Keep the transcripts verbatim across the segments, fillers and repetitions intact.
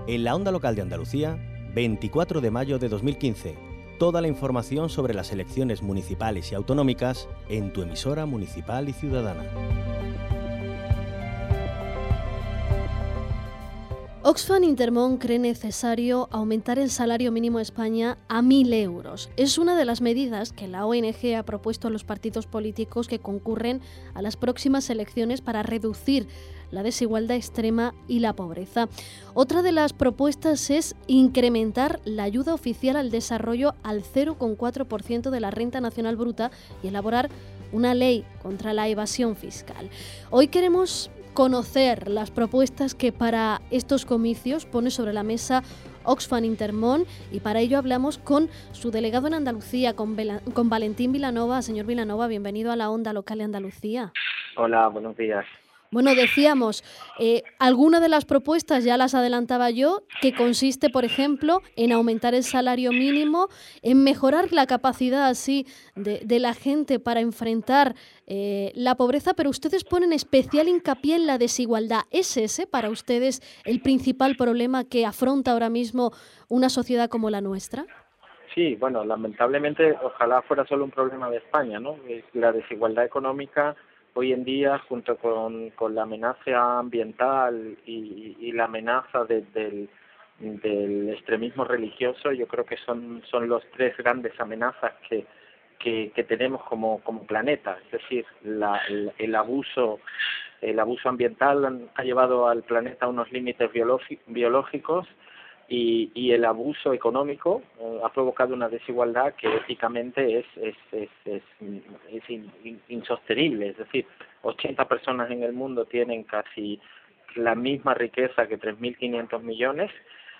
En la onda local de Andalucía, veinticuatro de mayo de dos mil quince. Toda la información sobre las elecciones municipales y autonómicas en tu emisora municipal y ciudadana. Oxfam Intermón cree necesario aumentar el salario mínimo en España a mil euros. Es una de las medidas que la O N G ha propuesto a los partidos políticos que concurren a las próximas elecciones para reducir la desigualdad extrema y la pobreza. Otra de las propuestas es incrementar la ayuda oficial al desarrollo al cero coma cuatro por ciento de la renta nacional bruta y elaborar una ley contra la evasión fiscal. Hoy queremos conocer las propuestas que para estos comicios pone sobre la mesa Oxfam Intermón, y para ello hablamos con su delegado en Andalucía, con, Vela, con Valentín Vilanova. Señor Vilanova, bienvenido a la Onda Local de Andalucía. Hola, buenos días. Bueno, decíamos, eh, alguna de las propuestas ya las adelantaba yo, que consiste, por ejemplo, en aumentar el salario mínimo, en mejorar la capacidad así de, de la gente para enfrentar eh, la pobreza, pero ustedes ponen especial hincapié en la desigualdad. ¿Es ese para ustedes el principal problema que afronta ahora mismo una sociedad como la nuestra? Sí, bueno, lamentablemente ojalá fuera solo un problema de España, ¿no? La desigualdad económica hoy en día, junto con, con la amenaza ambiental y, y la amenaza de, del, del extremismo religioso, yo creo que son, son los tres grandes amenazas que, que, que tenemos como, como planeta. Es decir, la, el, el abuso el abuso ambiental ha llevado al planeta a unos límites biológicos y, y el abuso económico eh, ha provocado una desigualdad que éticamente es es es es, es in, in, insostenible. Es decir, ochenta personas en el mundo tienen casi la misma riqueza que tres mil quinientos millones,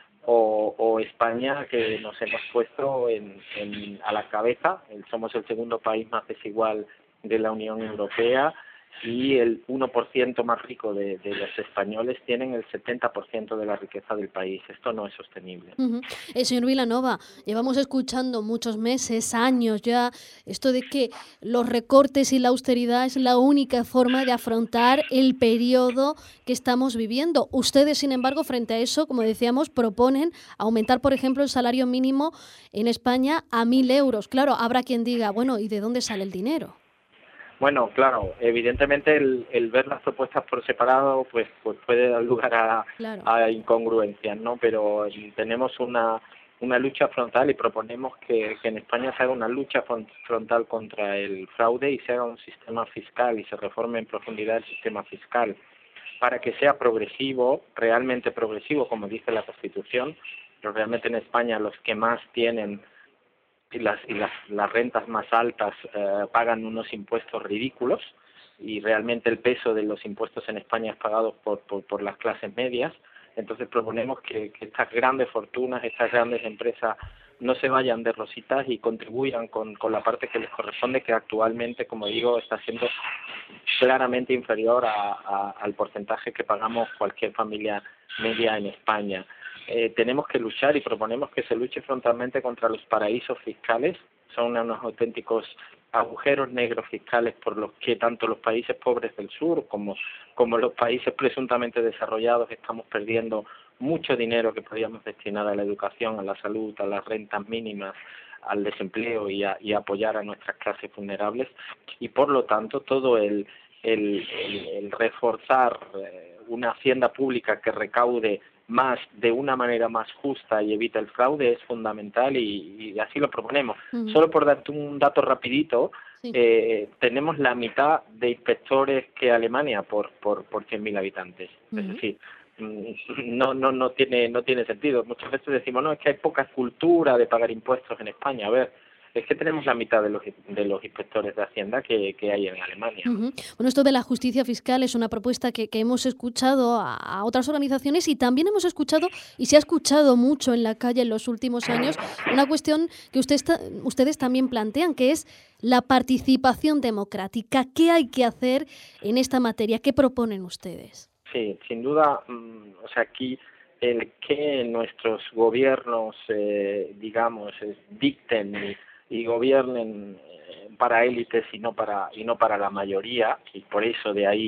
o, o España, que nos hemos puesto en, en, a la cabeza. Somos el segundo país más desigual de la Unión Europea, y el uno por ciento más rico de, de los españoles tienen el setenta por ciento de la riqueza del país. Esto no es sostenible. Uh-huh. Eh, señor Vilanova, llevamos escuchando muchos meses, años ya, esto de que los recortes y la austeridad es la única forma de afrontar el periodo que estamos viviendo. Ustedes, sin embargo, frente a eso, como decíamos, proponen aumentar, por ejemplo, el salario mínimo en España a mil euros. Claro, habrá quien diga, bueno, ¿y de dónde sale el dinero? Bueno, claro, evidentemente el, el ver las propuestas por separado pues, pues puede dar lugar a, claro. a incongruencias, ¿no? Pero tenemos una, una lucha frontal y proponemos que, que en España se haga una lucha frontal contra el fraude y se haga un sistema fiscal y se reforme en profundidad el sistema fiscal para que sea progresivo, realmente progresivo, como dice la Constitución. Pero realmente en España los que más tienen y las y las, las rentas más altas eh, pagan unos impuestos ridículos, y realmente el peso de los impuestos en España es pagado por, por, por las clases medias. Entonces proponemos que, que estas grandes fortunas, estas grandes empresas no se vayan de rositas y contribuyan con, con la parte que les corresponde, que actualmente, como digo, está siendo claramente inferior a, a, al porcentaje que pagamos cualquier familia media en España. Eh, tenemos que luchar y proponemos que se luche frontalmente contra los paraísos fiscales. Son unos auténticos agujeros negros fiscales por los que tanto los países pobres del sur como, como los países presuntamente desarrollados estamos perdiendo mucho dinero que podríamos destinar a la educación, a la salud, a las rentas mínimas, al desempleo y a, y a apoyar a nuestras clases vulnerables. Y por lo tanto todo el, el, el, el reforzar eh, una hacienda pública que recaude más de una manera más justa y evita el fraude es fundamental, y, y así lo proponemos. Uh-huh. Solo por darte un dato rapidito, sí. eh, tenemos la mitad de inspectores que Alemania por por por cien mil habitantes. Uh-huh. Es decir, no no no tiene no tiene sentido. Muchas veces decimos, no, es que hay poca cultura de pagar impuestos en España. A ver, es que tenemos la mitad de los de los inspectores de Hacienda que, que hay en Alemania. Uh-huh. Bueno, esto de la justicia fiscal es una propuesta que, que hemos escuchado a, a otras organizaciones, y también hemos escuchado, y se ha escuchado mucho en la calle en los últimos años, una cuestión que usted está, ustedes también plantean, que es la participación democrática. ¿Qué hay que hacer en esta materia? ¿Qué proponen ustedes? Sí, sin duda, um, o sea, aquí el que nuestros gobiernos, eh, digamos, eh, dicten y y gobiernen para élites y no para y no para la mayoría, y por eso de ahí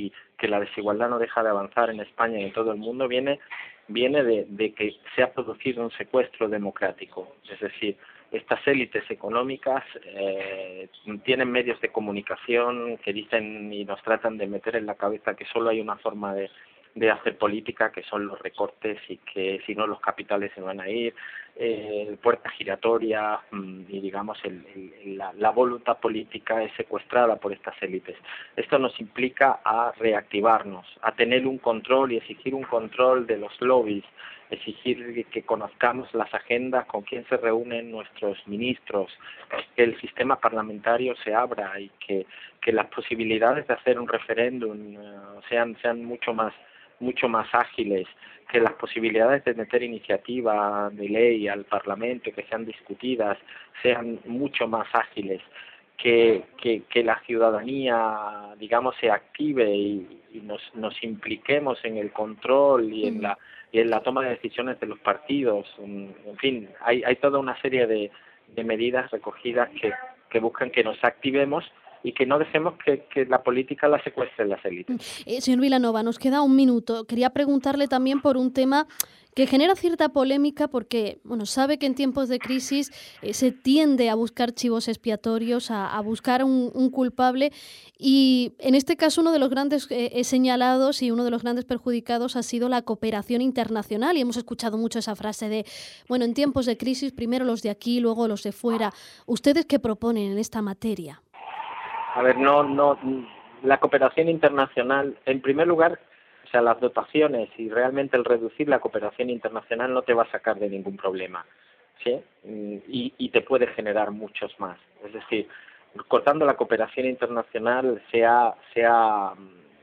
que la desigualdad no deja de avanzar en España y en todo el mundo, viene viene de, de que se ha producido un secuestro democrático. Es decir, estas élites económicas eh, tienen medios de comunicación que dicen y nos tratan de meter en la cabeza que solo hay una forma de, de hacer política, que son los recortes, y que si no los capitales se van a ir, eh, puerta giratoria, y digamos el, el, la, la voluntad política es secuestrada por estas élites. Esto nos implica a reactivarnos, a tener un control y exigir un control de los lobbies, exigir que conozcamos las agendas, con quién se reúnen nuestros ministros, que el sistema parlamentario se abra y que, que las posibilidades de hacer un referéndum uh, sean, sean mucho más mucho más ágiles, que las posibilidades de meter iniciativa de ley al Parlamento, que sean discutidas, sean mucho más ágiles, que, que, que la ciudadanía, digamos, se active y, y nos, nos impliquemos en el control y en la y en la toma de decisiones de los partidos. En, en fin, hay, hay toda una serie de, de medidas recogidas que, que buscan que nos activemos y que no dejemos que, que la política la secuestren las élites. Eh, señor Vilanova, nos queda un minuto. Quería preguntarle también por un tema que genera cierta polémica porque, bueno, sabe que en tiempos de crisis eh, se tiende a buscar chivos expiatorios, a, a buscar un, un culpable, y en este caso uno de los grandes eh, señalados y uno de los grandes perjudicados ha sido la cooperación internacional, y hemos escuchado mucho esa frase de, bueno, en tiempos de crisis primero los de aquí, luego los de fuera. ¿Ustedes qué proponen en esta materia? A ver, no, no, la cooperación internacional, en primer lugar, o sea, las dotaciones y realmente el reducir la cooperación internacional no te va a sacar de ningún problema, ¿sí? Y, y te puede generar muchos más. Es decir, cortando la cooperación internacional se ha, se ha,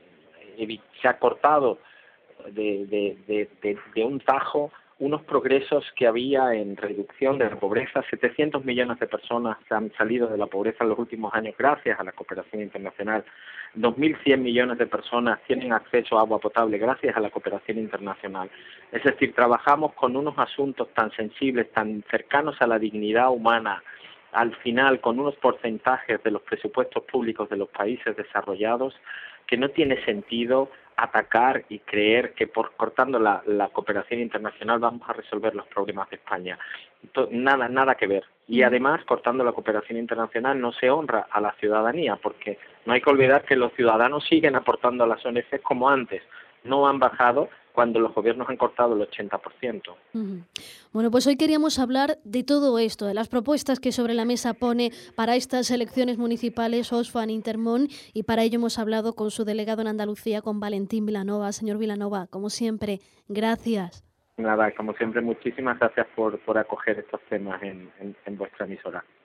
se ha cortado de, de, de, de, de un tajo unos progresos que había en reducción de la pobreza. setecientos millones de personas han salido de la pobreza en los últimos años gracias a la cooperación internacional. dos mil cien millones de personas tienen acceso a agua potable gracias a la cooperación internacional. Es decir, trabajamos con unos asuntos tan sensibles, tan cercanos a la dignidad humana, al final con unos porcentajes de los presupuestos públicos de los países desarrollados, que no tiene sentido atacar y creer que por cortando la, la cooperación internacional vamos a resolver los problemas de España. Nada, nada que ver. Y además, cortando la cooperación internacional no se honra a la ciudadanía, porque no hay que olvidar que los ciudadanos siguen aportando a las O N Ges como antes. No han bajado cuando los gobiernos han cortado el ochenta por ciento. Uh-huh. Bueno, pues hoy queríamos hablar de todo esto, de las propuestas que sobre la mesa pone para estas elecciones municipales Oxfam Intermón, y para ello hemos hablado con su delegado en Andalucía, con Valentín Vilanova. Señor Vilanova, como siempre, gracias. Nada, como siempre, muchísimas gracias por, por acoger estos temas en, en, en vuestra emisora.